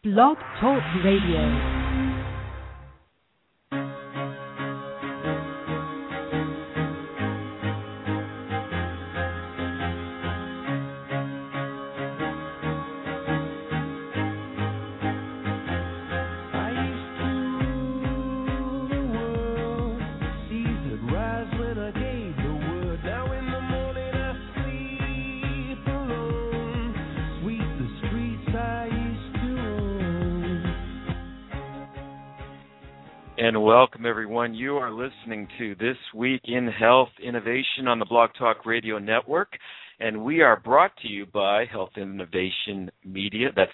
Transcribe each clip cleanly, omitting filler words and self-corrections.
Blog Talk Radio. And welcome, everyone. You are listening to This Week in Health Innovation on the Blog Talk Radio Network, and we are brought to you by Health Innovation Media. That's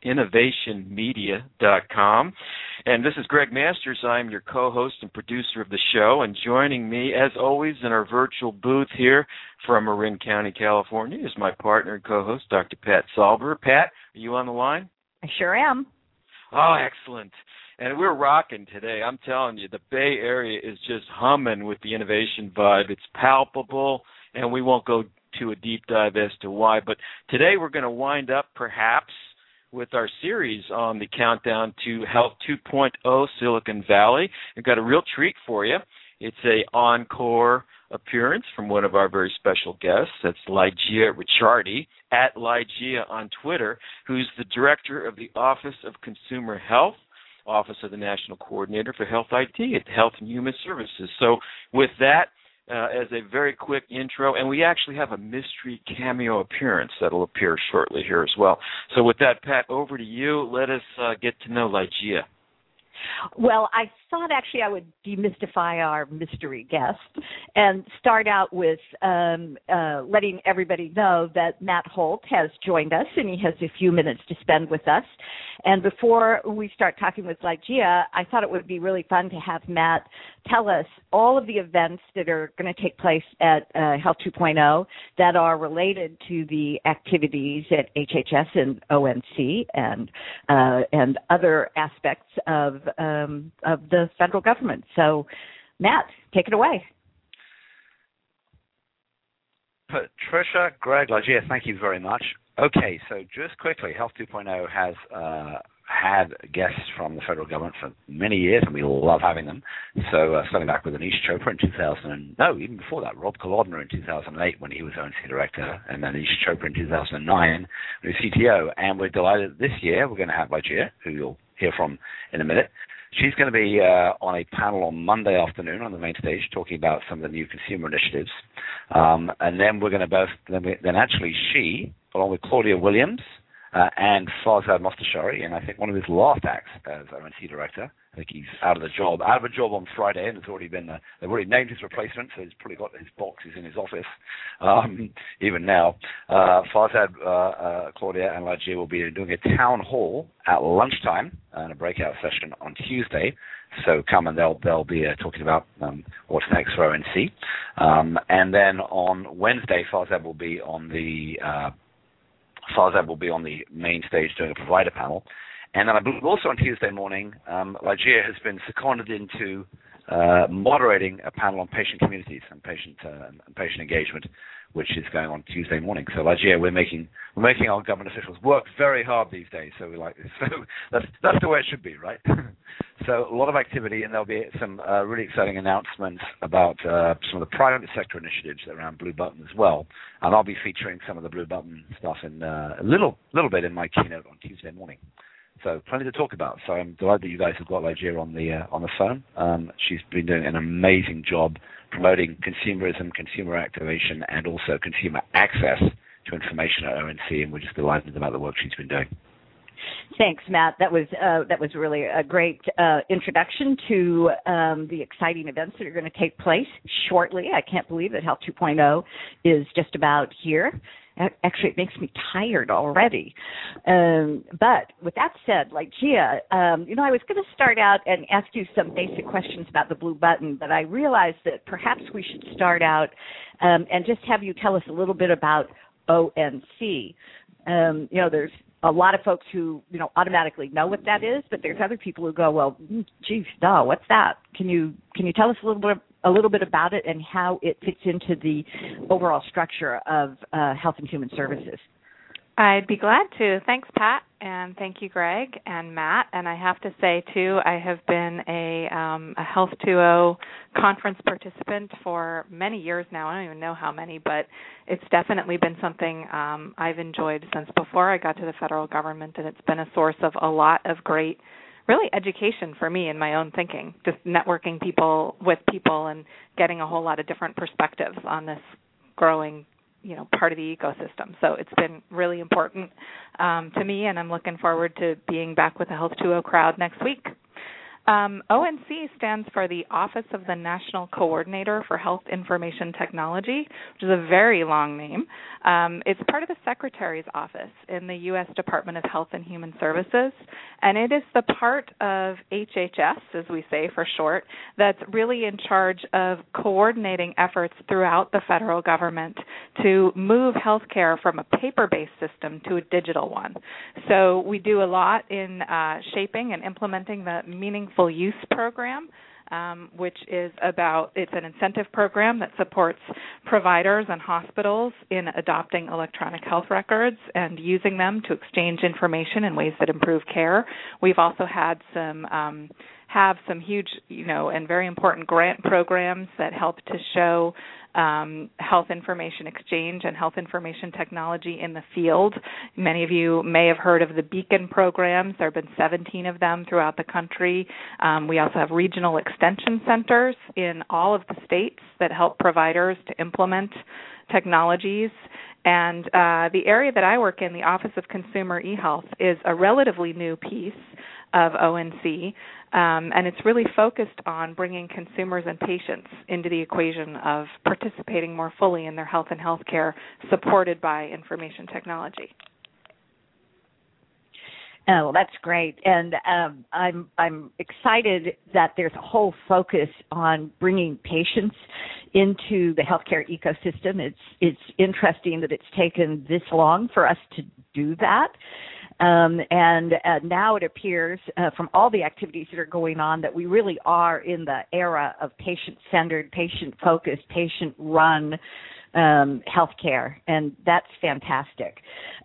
healthinnovationmedia.com. And this is Greg Masters. I'm your co-host and producer of the show, and joining me, as always, in our virtual booth here from Marin County, California, is my partner and co-host, Dr. Pat Salver. Pat, are you on the line? I sure am. Oh, excellent. And we're rocking today. I'm telling you, the Bay Area is just humming with the innovation vibe. It's palpable, and we won't go to a deep dive as to why. But today we're going to wind up, perhaps, with our series on the countdown to Health 2.0 Silicon Valley. We've got a real treat for you. It's an encore appearance from one of our very special guests. That's Lygia Ricciardi, at Lygia on Twitter, who's the director of the Office of Consumer Health, Office of the National Coordinator for Health IT at Health and Human Services. So with that, as a very quick intro, and we actually have a mystery cameo appearance that will appear shortly here as well. So with that, Pat, over to you. Let us get to know Lygia. Well, I thought actually I would demystify our mystery guest and start out with letting everybody know that Matt Holt has joined us, and he has a few minutes to spend with us. And before we start talking with Lygia, I thought it would be really fun to have Matt tell us all of the events that are going to take place at Health 2.0 that are related to the activities at HHS and ONC and other aspects of the federal government. So, Matt, take it away. Patricia, Greg, Lygia, thank you very much. Okay, so just quickly, Health 2.0 has had guests from the federal government for many years, and we love having them. So starting back with Anish Chopra in even before that, Rob Kolodner in 2008 when he was ONC director, and then Anish Chopra in 2009 when he was CTO. And we're delighted this year we're going to have Lygia, who you'll hear from in a minute. She's going to be on a panel on Monday afternoon on the main stage talking about some of the new consumer initiatives. And then we're going to she, along with Claudia Williams and Farzad Mostashari, and I think one of his last acts as ONC director. I think he's out of a job on Friday, and it's already been they've already named his replacement, so he's probably got his boxes in his office even now. Farzad, Claudia, and Lygia will be doing a town hall at lunchtime and a breakout session on Tuesday. So come and they'll be talking about what's next for ONC. And then on Wednesday, Farzad will be on the main stage doing a provider panel. And then I believe also on Tuesday morning, Lygia has been seconded into moderating a panel on patient communities and patient engagement, which is going on Tuesday morning. So Lygia, we're making our government officials work very hard these days. So we like this. So that's the way it should be, right? So a lot of activity, and there'll be some really exciting announcements about some of the private sector initiatives around Blue Button as well. And I'll be featuring some of the Blue Button stuff in a little bit in my keynote on Tuesday morning. So plenty to talk about. So I'm delighted that you guys have got Lygia on the phone. She's been doing an amazing job promoting consumerism, consumer activation, and also consumer access to information at ONC, and we're just delighted about the work she's been doing. Thanks, Matt. That was really a great introduction to the exciting events that are going to take place shortly. I can't believe that Health 2.0 is just about here. Actually, it makes me tired already. But with that said, Lygia, I was going to start out and ask you some basic questions about the Blue Button, but I realized that perhaps we should start out and just have you tell us a little bit about ONC. There's a lot of folks who, automatically know what that is, but there's other people who go, well, geez, duh, what's that? Can you tell us a little bit about it and how it fits into the overall structure of Health and Human Services? I'd be glad to. Thanks, Pat, and thank you, Greg and Matt. And I have to say, too, I have been a Health 2.0 conference participant for many years now. I don't even know how many, but it's definitely been something I've enjoyed since before I got to the federal government, and it's been a source of a lot of great, really, education for me in my own thinking, just networking with people and getting a whole lot of different perspectives on this growing part of the ecosystem. So it's been really important to me, and I'm looking forward to being back with the Health 2.0 crowd next week. ONC stands for the Office of the National Coordinator for Health Information Technology, which is a very long name. It's part of the Secretary's Office in the U.S. Department of Health and Human Services, and it is the part of HHS, as we say for short, that's really in charge of coordinating efforts throughout the federal government to move healthcare from a paper-based system to a digital one. So we do a lot in shaping and implementing the Meaningful Use program, which is it's an incentive program that supports providers and hospitals in adopting electronic health records and using them to exchange information in ways that improve care. We've also had have some huge, and very important grant programs that help to show health information exchange and health information technology in the field. Many of you may have heard of the Beacon programs. There have been 17 of them throughout the country. We also have regional extension centers in all of the states that help providers to implement technologies. And the area that I work in, the Office of Consumer eHealth, is a relatively new piece of ONC, and it's really focused on bringing consumers and patients into the equation of participating more fully in their health and healthcare supported by information technology. Oh, well, that's great, and I'm excited that there's a whole focus on bringing patients into the healthcare ecosystem. It's interesting that it's taken this long for us to do that. And now it appears from all the activities that are going on that we really are in the era of patient-centered, patient-focused, patient-run healthcare, and that's fantastic.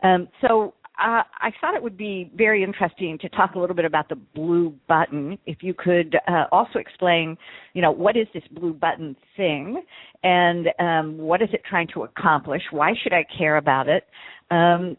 So I thought it would be very interesting to talk a little bit about the blue button. If you could also explain, what is this blue button thing, and what is it trying to accomplish? Why should I care about it? And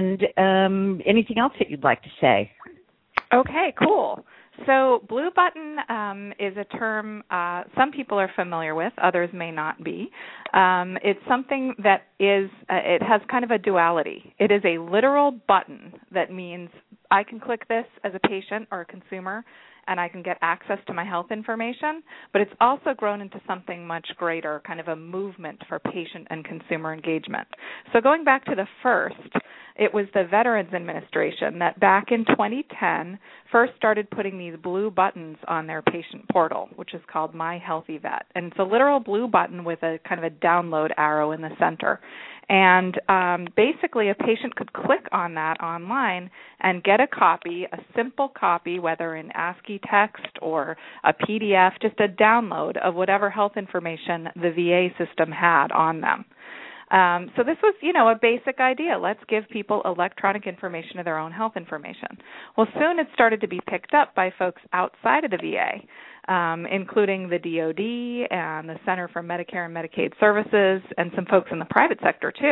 anything else that you'd like to say? Okay, cool. So blue button is a term some people are familiar with, others may not be. It's something that it has kind of a duality. It is a literal button that means I can click this as a patient or a consumer and I can get access to my health information, but it's also grown into something much greater, kind of a movement for patient and consumer engagement. So going back to the first, it was the Veterans Administration that back in 2010 first started putting these blue buttons on their patient portal, which is called My Healthy Vet. And it's a literal blue button with a kind of a download arrow in the center. And basically a patient could click on that online and get a copy, a simple copy, whether in ASCII text or a PDF, just a download of whatever health information the VA system had on them. So this was, a basic idea. Let's give people electronic information of their own health information. Well, soon it started to be picked up by folks outside of the VA, including the DoD and the Center for Medicare and Medicaid Services and some folks in the private sector, too.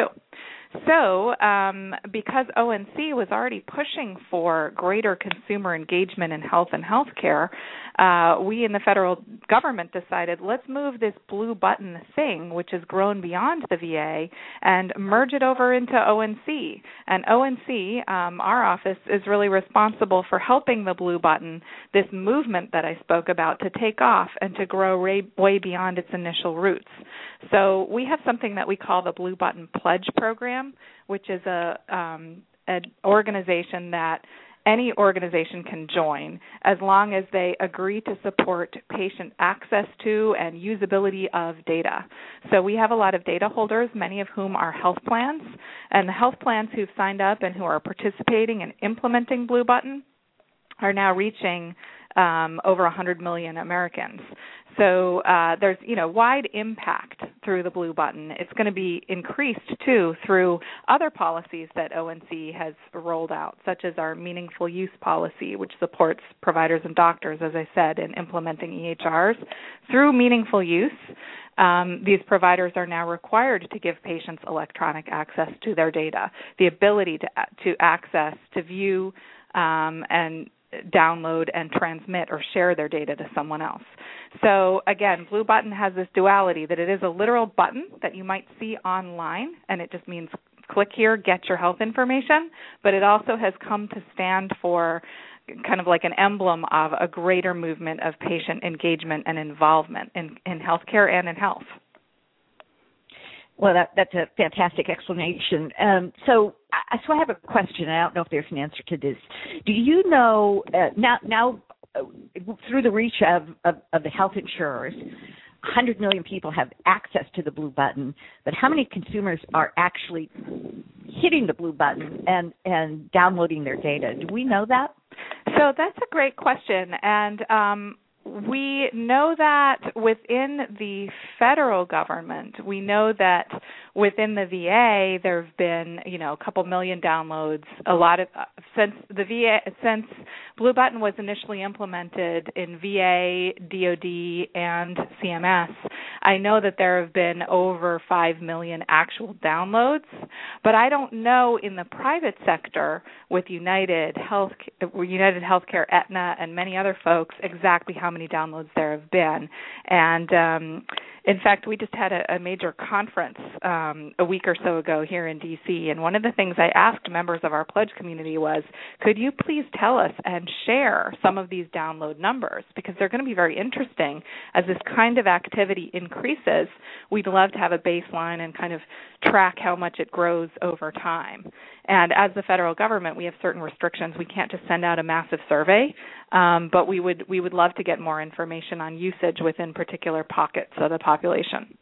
So because ONC was already pushing for greater consumer engagement in health and healthcare, we in the federal government decided let's move this blue button thing, which has grown beyond the VA, and merge it over into ONC. And ONC, our office, is really responsible for helping the blue button, this movement that I spoke about, to take off and to grow way beyond its initial roots. So we have something that we call the Blue Button Pledge Program, which is an organization that any organization can join as long as they agree to support patient access to and usability of data. So we have a lot of data holders, many of whom are health plans, and the health plans who've signed up and who are participating in implementing Blue Button are now reaching over 100 million Americans. So there's, wide impact through the Blue Button. It's going to be increased, too, through other policies that ONC has rolled out, such as our meaningful use policy, which supports providers and doctors, as I said, in implementing EHRs. Through meaningful use, these providers are now required to give patients electronic access to their data, the ability to access, to view, and download and transmit or share their data to someone else. So again, Blue Button has this duality that it is a literal button that you might see online, and it just means click here, get your health information, but it also has come to stand for kind of like an emblem of a greater movement of patient engagement and involvement in healthcare and in health. Well, that's a fantastic explanation. So I have a question. I don't know if there's an answer to this. Do you know now through the reach of the health insurers, 100 million people have access to the Blue Button, but how many consumers are actually hitting the Blue Button and downloading their data? Do we know that? So that's a great question, and we know that within the federal government, we know that within the VA there have been, a couple million downloads. A lot of since Blue Button was initially implemented in VA, DoD, and CMS. I know that there have been over 5 million actual downloads, but I don't know in the private sector with United Healthcare, Aetna, and many other folks exactly how many downloads there have been. And in fact, we just had a major conference a week or so ago here in D.C., and one of the things I asked members of our pledge community was, could you please tell us and share some of these download numbers, because they're going to be very interesting. As this kind of activity increases, we'd love to have a baseline and kind of track how much it grows over time. And as the federal government, we have certain restrictions. We can't just send out a massive survey, but we would love to get more information on usage within particular pockets of the population.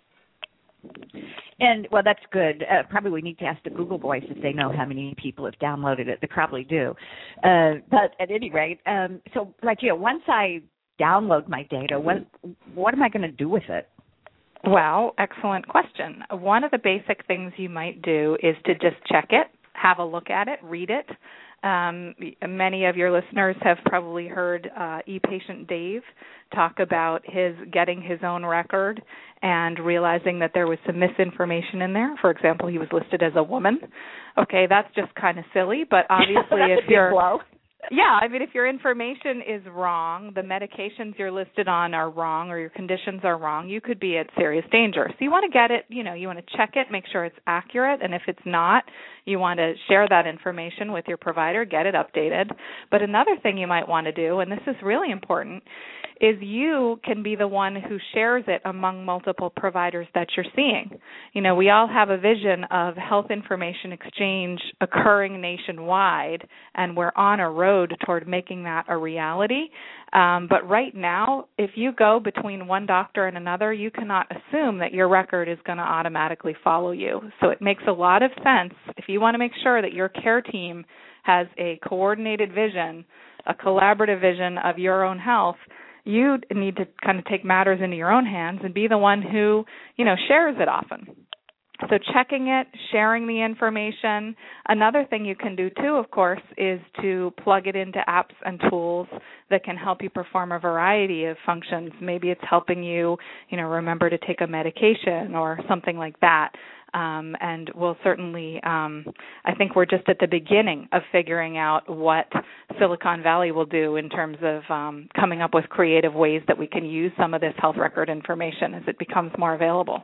And, well, that's good. Probably we need to ask the Google Voice if they know how many people have downloaded it. They probably do. But at any rate, so, once I download my data, what am I going to do with it? Well, excellent question. One of the basic things you might do is to just check it, have a look at it, read it. Many of your listeners have probably heard ePatient Dave talk about getting his own record and realizing that there was some misinformation in there. For example, he was listed as a woman. Okay, that's just kind of silly, but obviously if you're yeah, I mean, if your information is wrong, the medications you're listed on are wrong, or your conditions are wrong, you could be at serious danger. So you want to get it, you want to check it, make sure it's accurate, and if it's not, you want to share that information with your provider, get it updated. But another thing you might want to do, and this is really important, is you can be the one who shares it among multiple providers that you're seeing. We all have a vision of health information exchange occurring nationwide, and we're on a road toward making that a reality. But right now, if you go between one doctor and another, you cannot assume that your record is going to automatically follow you. So it makes a lot of sense if you want to make sure that your care team has a coordinated vision, a collaborative vision of your own health. You need to kind of take matters into your own hands and be the one who, shares it often. So checking it, sharing the information. Another thing you can do, too, of course, is to plug it into apps and tools that can help you perform a variety of functions. Maybe it's helping you, remember to take a medication or something like that. And we'll certainly, I think we're just at the beginning of figuring out what Silicon Valley will do in terms of coming up with creative ways that we can use some of this health record information as it becomes more available.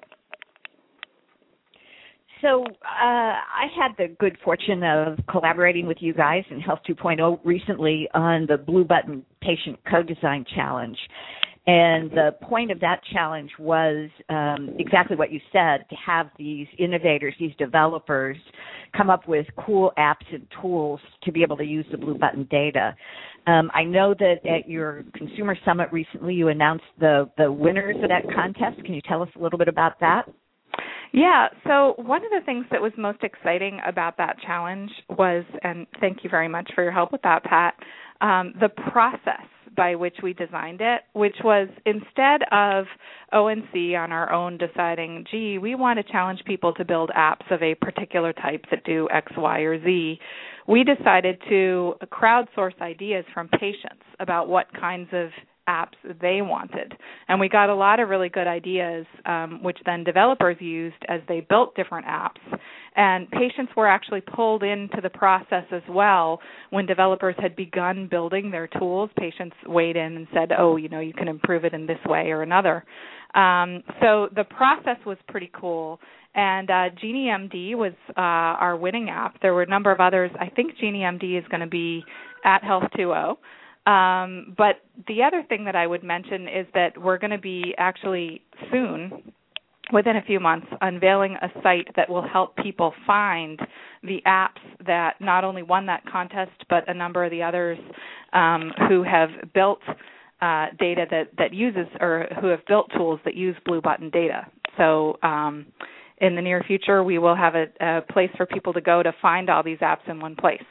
So I had the good fortune of collaborating with you guys in Health 2.0 recently on the Blue Button Patient Co-Design Challenge. And the point of that challenge was exactly what you said, to have these innovators, these developers, come up with cool apps and tools to be able to use the Blue Button data. I know that at your Consumer Summit recently you announced the winners of that contest. Can you tell us a little bit about that? Yeah, so one of the things that was most exciting about that challenge was, and thank you very much for your help with that, Pat, the process by which we designed it, which was instead of ONC on our own deciding, gee, we want to challenge people to build apps of a particular type that do X, Y, or Z, we decided to crowdsource ideas from patients about what kinds of apps they wanted. And we got a lot of really good ideas, which then developers used as they built different apps. And patients were actually pulled into the process as well. When developers had begun building their tools, patients weighed in and said, oh, you can improve it in this way or another. So the process was pretty cool. And GenieMD was our winning app. There were a number of others. I think GenieMD is going to be at Health 2.0. But the other thing that I would mention is that we're going to be actually soon, within a few months, unveiling a site that will help people find the apps that not only won that contest, but a number of the others who have built data that uses, or who have built tools that use Blue Button data. So in the near future, we will have a place for people to go to find all these apps in one place.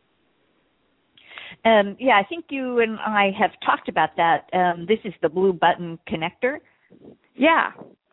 I think you and I have talked about that. This is the Blue Button connector. Yeah.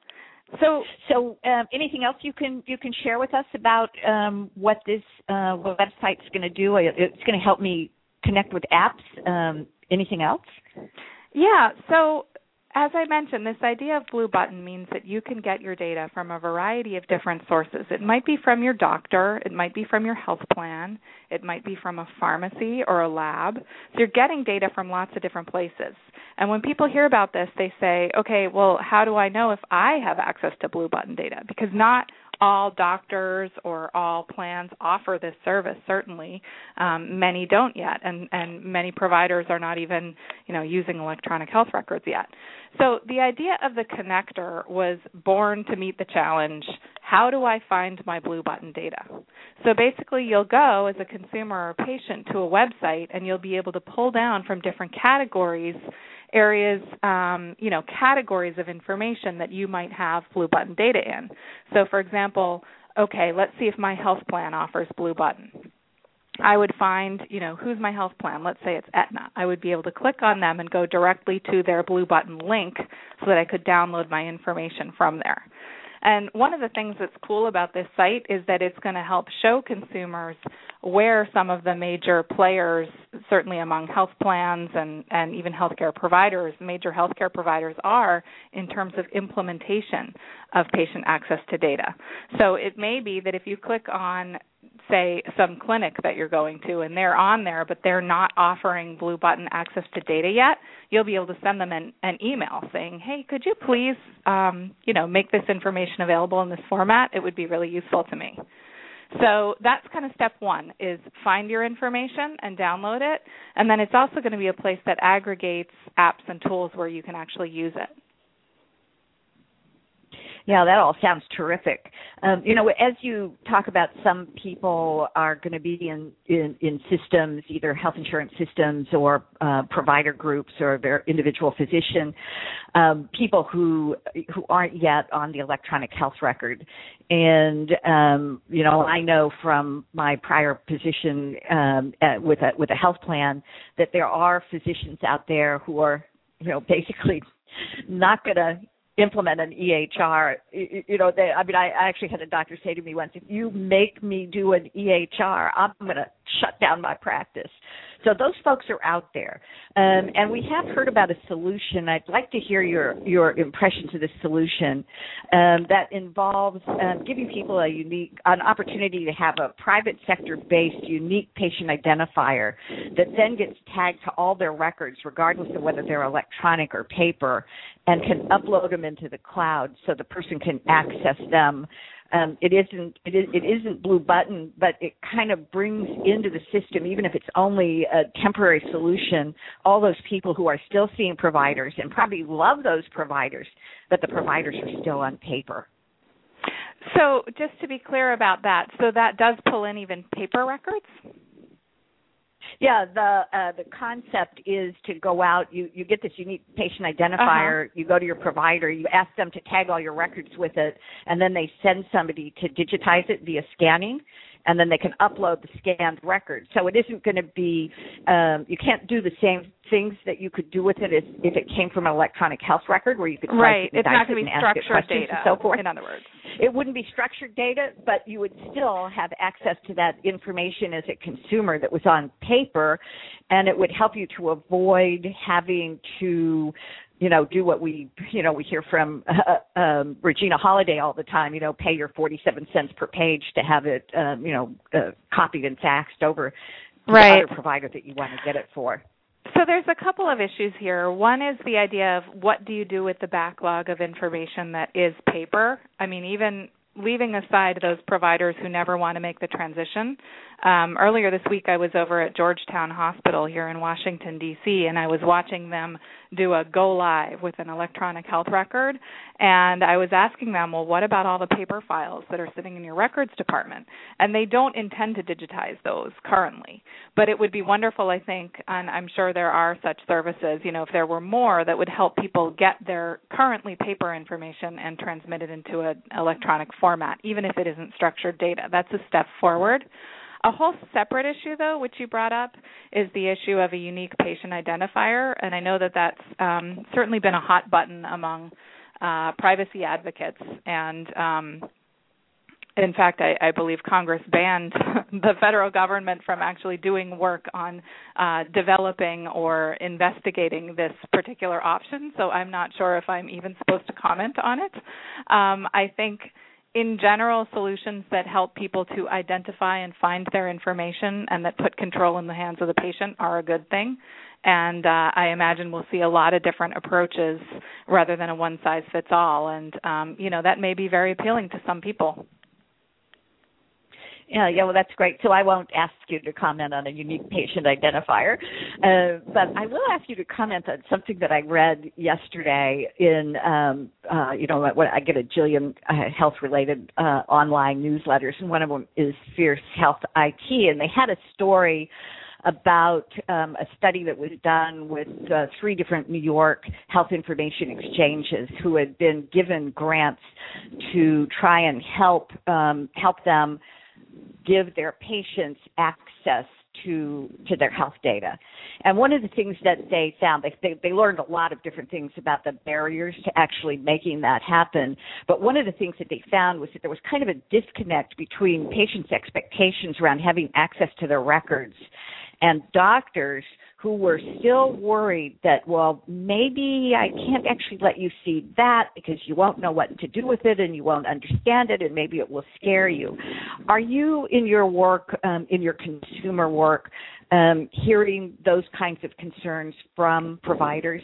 So anything else you can share with us about what this website's going to do? It's going to help me connect with apps. Anything else? Yeah. So as I mentioned, this idea of Blue Button means that you can get your data from a variety of different sources. It might be from your doctor. It might be from your health plan. It might be from a pharmacy or a lab. So you're getting data from lots of different places. And when people hear about this, they say, okay, well, how do I know if I have access to Blue Button data? Because not all doctors or all plans offer this service, certainly. Many don't yet, and many providers are not even, using electronic health records yet. So the idea of the connector was born to meet the challenge, how do I find my Blue Button data? So basically you'll go as a consumer or patient to a website and you'll be able to pull down from different categories areas, categories of information that you might have Blue Button data in. So, for example, okay, let's see if my health plan offers Blue Button. I would find, who's my health plan? Let's say it's Aetna. I would be able to click on them and go directly to their Blue Button link so that I could download my information from there. And one of the things that's cool about this site is that it's going to help show consumers where some of the major players, certainly among health plans and even healthcare providers, major healthcare providers are in terms of implementation of patient access to data. So it may be that if you click on, say, some clinic that you're going to and they're on there, but they're not offering Blue Button access to data yet, you'll be able to send them an email saying, hey, could you please, make this information available in this format? It would be really useful to me. So that's kind of step one, is find your information and download it. And then it's also going to be a place that aggregates apps and tools where you can actually use it. Yeah, that all sounds terrific. As you talk about, some people are going to be in systems, either health insurance systems or provider groups or their individual physician, people who aren't yet on the electronic health record. And, I know from my prior position with a health plan that there are physicians out there who are, basically not going to implement an EHR. I actually had a doctor say to me once, if you make me do an EHR, I'm going to shut down my practice. So those folks are out there. And we have heard about a solution. I'd like to hear your impressions of this solution that involves giving people an opportunity to have a private sector-based unique patient identifier that then gets tagged to all their records, regardless of whether they're electronic or paper, and can upload them into the cloud so the person can access them. It isn't Blue Button, but it kind of brings into the system, even if it's only a temporary solution, all those people who are still seeing providers and probably love those providers, but the providers are still on paper. So just to be clear about that, so that does pull in even paper records? Yeah, the concept is to go out. You get this unique patient identifier. You go to your provider. You ask them to tag all your records with it, and then they send somebody to digitize it via scanning, and then they can upload the scanned record. So it isn't going to be. You can't do the same things that you could do with it if it came from an electronic health record, where you could right. It's not going to be structured data. And so forth. In other words, it wouldn't be structured data, but you would still have access to that information as a consumer that was on paper, and it would help you to avoid having to, do what we hear from Regina Holiday all the time, pay your 47 cents per page to have it, copied and faxed over to the other provider that you want to get it for. So there's a couple of issues here. One is the idea of what do you do with the backlog of information that is paper? I mean, even leaving aside those providers who never want to make the transition. Earlier this week I was over at Georgetown Hospital here in Washington, D.C., and I was watching them do a go live with an electronic health record, and I was asking them, well, what about all the paper files that are sitting in your records department? And they don't intend to digitize those currently, but it would be wonderful, I think, and I'm sure there are such services, if there were more that would help people get their currently paper information and transmit it into an electronic format, even if it isn't structured data. That's a step forward. A whole separate issue, though, which you brought up, is the issue of a unique patient identifier, and I know that that's certainly been a hot button among privacy advocates, and in fact, I believe Congress banned the federal government from actually doing work on developing or investigating this particular option, so I'm not sure if I'm even supposed to comment on it. I think in general, solutions that help people to identify and find their information and that put control in the hands of the patient are a good thing. And I imagine we'll see a lot of different approaches rather than a one-size-fits-all. And, that may be very appealing to some people. Yeah, well, that's great. So I won't ask you to comment on a unique patient identifier, but I will ask you to comment on something that I read yesterday in, when I get a jillion health-related online newsletters, and one of them is Fierce Health IT, and they had a story about a study that was done with 3 different New York health information exchanges who had been given grants to try and help them give their patients access to their health data. And one of the things that they found, they learned a lot of different things about the barriers to actually making that happen. But one of the things that they found was that there was kind of a disconnect between patients' expectations around having access to their records and doctors who were still worried that, well, maybe I can't actually let you see that because you won't know what to do with it and you won't understand it and maybe it will scare you. Are you, in your work, in your consumer work, hearing those kinds of concerns from providers?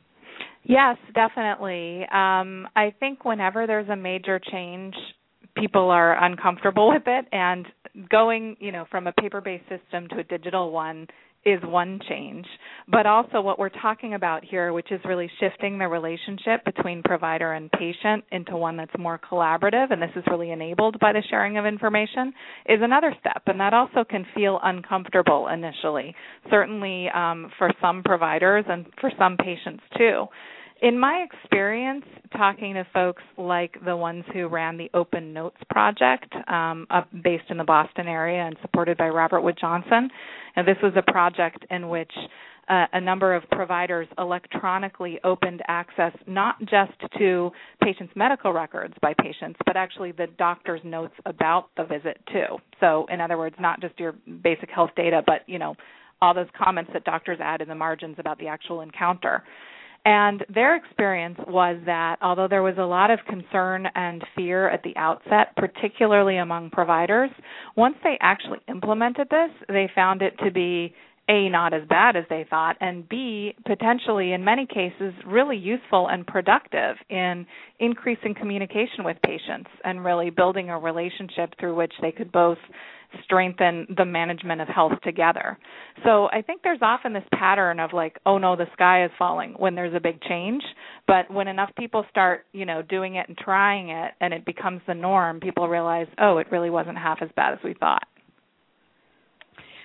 Yes, definitely. I think whenever there's a major change, people are uncomfortable with it, and going, from a paper-based system to a digital one is one change, but also what we're talking about here, which is really shifting the relationship between provider and patient into one that's more collaborative, and this is really enabled by the sharing of information, is another step, and that also can feel uncomfortable initially, certainly for some providers and for some patients too. In my experience, talking to folks like the ones who ran the Open Notes project, based in the Boston area and supported by Robert Wood Johnson, and this was a project in which a number of providers electronically opened access not just to patients' medical records by patients, but actually the doctor's notes about the visit too. So, in other words, not just your basic health data, but, all those comments that doctors add in the margins about the actual encounter. And their experience was that although there was a lot of concern and fear at the outset, particularly among providers, once they actually implemented this, they found it to be A, not as bad as they thought, and B, potentially in many cases really useful and productive in increasing communication with patients and really building a relationship through which they could both strengthen the management of health together. So I think there's often this pattern of like, oh no, the sky is falling when there's a big change. But when enough people start, doing it and trying it and it becomes the norm, people realize, oh, it really wasn't half as bad as we thought.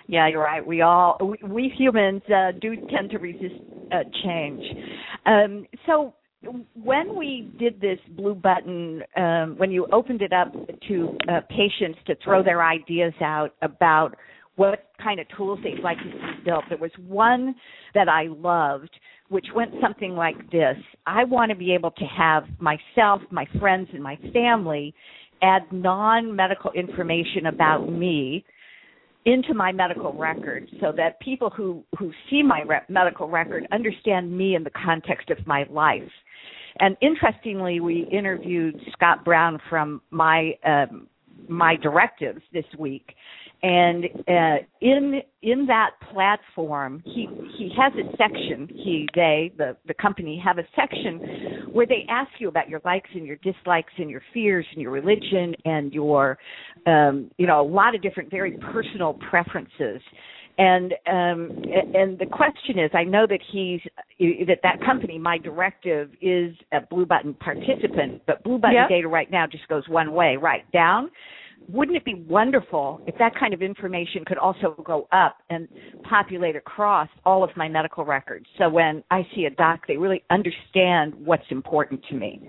Yeah, you're right. We humans do tend to resist change. So when we did this blue button, when you opened it up to patients to throw their ideas out about what kind of tools they'd like to see built, there was one that I loved, which went something like this. I want to be able to have myself, my friends, and my family add non-medical information about me into my medical record so that people who see my medical record understand me in the context of my life. And interestingly, we interviewed Scott Brown from my directives this week. And in that platform, he has a section. The company have a section where they ask you about your likes and your dislikes and your fears and your religion and your a lot of different very personal preferences. And the question is, I know that that company, My Directive, is a Blue Button participant, but Blue Button data right now just goes one way, right down. Wouldn't it be wonderful if that kind of information could also go up and populate across all of my medical records? So when I see a doc, they really understand what's important to me.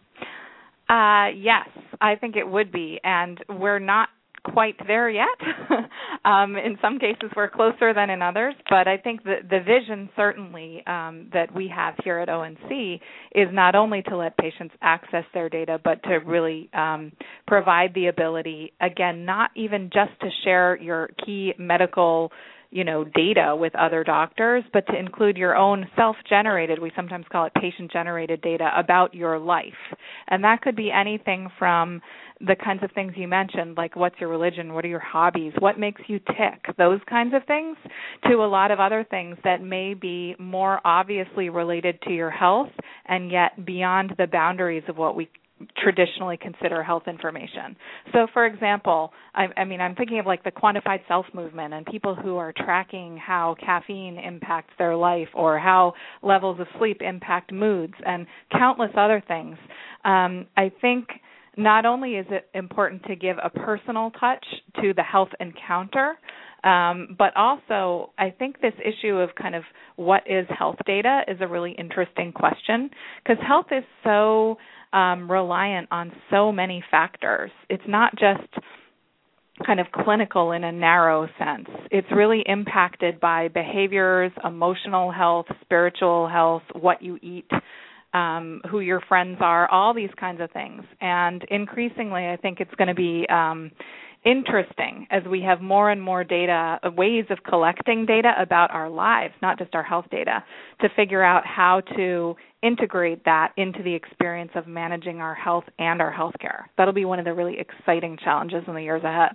Yes, I think it would be, and we're not quite there yet. In some cases, we're closer than in others, but I think the vision certainly that we have here at ONC is not only to let patients access their data, but to really provide the ability, again, not even just to share your key medical data with other doctors, but to include your own self-generated, we sometimes call it patient-generated data about your life. And that could be anything from the kinds of things you mentioned, like what's your religion, what are your hobbies, what makes you tick, those kinds of things, to a lot of other things that may be more obviously related to your health and yet beyond the boundaries of what we traditionally consider health information. So, for example, I'm thinking of like the quantified self movement and people who are tracking how caffeine impacts their life or how levels of sleep impact moods and countless other things. I think not only is it important to give a personal touch to the health encounter, but also I think this issue of kind of what is health data is a really interesting question, because health is so reliant on so many factors. It's not just kind of clinical in a narrow sense. It's really impacted by behaviors, emotional health, spiritual health, what you eat, who your friends are, all these kinds of things. And increasingly, I think it's going to be interesting as we have more and more data, ways of collecting data about our lives, not just our health data, to figure out how to integrate that into the experience of managing our health and our health care. That'll be one of the really exciting challenges in the years ahead.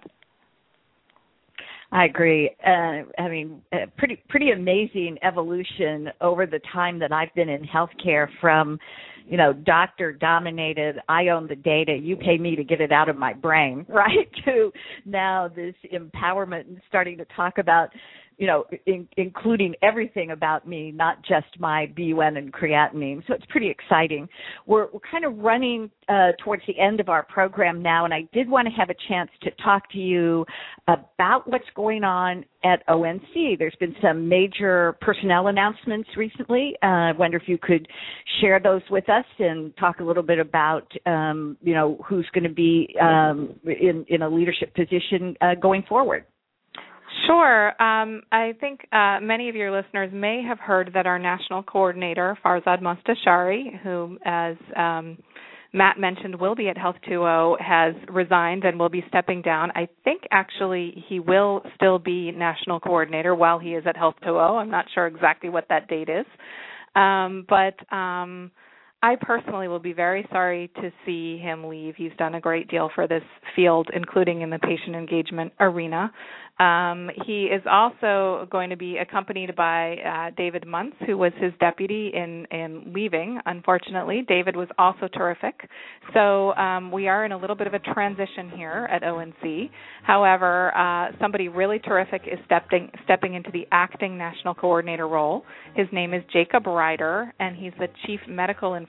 I agree. Pretty amazing evolution over the time that I've been in healthcare from, doctor-dominated, I own the data, you pay me to get it out of my brain, right, to now this empowerment and starting to talk about, including everything about me, not just my BUN and creatinine. So it's pretty exciting. We're kind of running towards the end of our program now, and I did want to have a chance to talk to you about what's going on at ONC. There's been some major personnel announcements recently. I wonder if you could share those with us and talk a little bit about, who's going to be in a leadership position going forward. Sure. I think many of your listeners may have heard that our national coordinator, Farzad Mostashari, who, as Matt mentioned, will be at Health 2.0, has resigned and will be stepping down. I think actually he will still be national coordinator while he is at Health 2.0. I'm not sure exactly what that date is. But I personally will be very sorry to see him leave. He's done a great deal for this field, including in the patient engagement arena. He is also going to be accompanied by David Muntz, who was his deputy in leaving. Unfortunately, David was also terrific. So we are in a little bit of a transition here at ONC. However, somebody really terrific is stepping into the acting national coordinator role. His name is Jacob Ryder, and he's the Chief Medical Information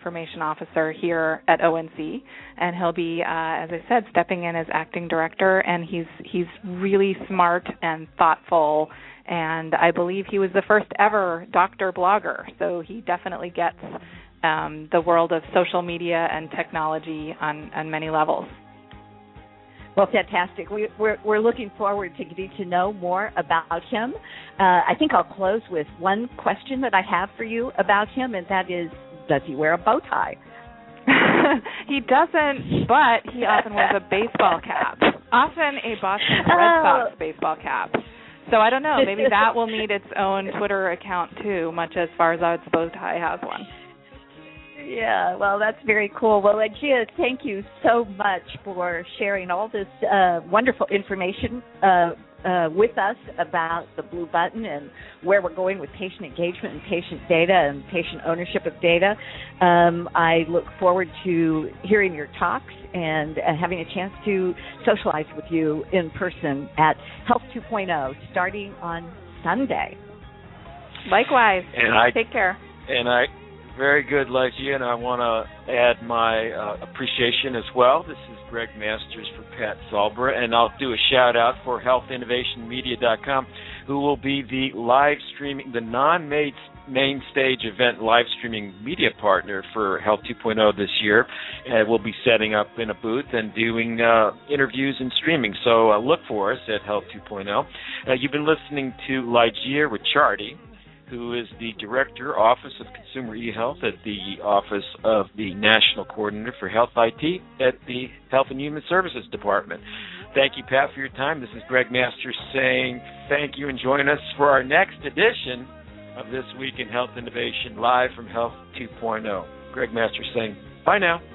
Information Officer here at ONC, and he'll be, as I said, stepping in as acting director, and he's really smart and thoughtful, and I believe he was the first ever doctor blogger, so he definitely gets the world of social media and technology on many levels. Well, fantastic. We're looking forward to getting to know more about him. I think I'll close with one question that I have for you about him, and that is, does he wear a bow tie? He doesn't, but he often wears a baseball cap, often a Boston Red Sox baseball cap. So I don't know, maybe that will need its own Twitter account too, much as Farzad's bow tie has one. Yeah, well, that's very cool. Well, Ajia, thank you so much for sharing all this wonderful information with us about the Blue Button and where we're going with patient engagement and patient data and patient ownership of data. I look forward to hearing your talks and having a chance to socialize with you in person at Health 2.0 starting on Sunday. Likewise. Take care. Very good, Legia, and I want to add my appreciation as well. This is Greg Masters for Pat Salbra, and I'll do a shout-out for healthinnovationmedia.com, who will be the live streaming, the non-main stage event live streaming media partner for Health 2.0 this year. And we'll be setting up in a booth and doing interviews and streaming, so look for us at Health 2.0. You've been listening to Legia Ricciardi, who is the Director, Office of Consumer eHealth at the Office of the National Coordinator for Health IT at the Health and Human Services Department. Thank you, Pat, for your time. This is Greg Masters saying thank you and join us for our next edition of This Week in Health Innovation, live from Health 2.0. Greg Masters saying bye now.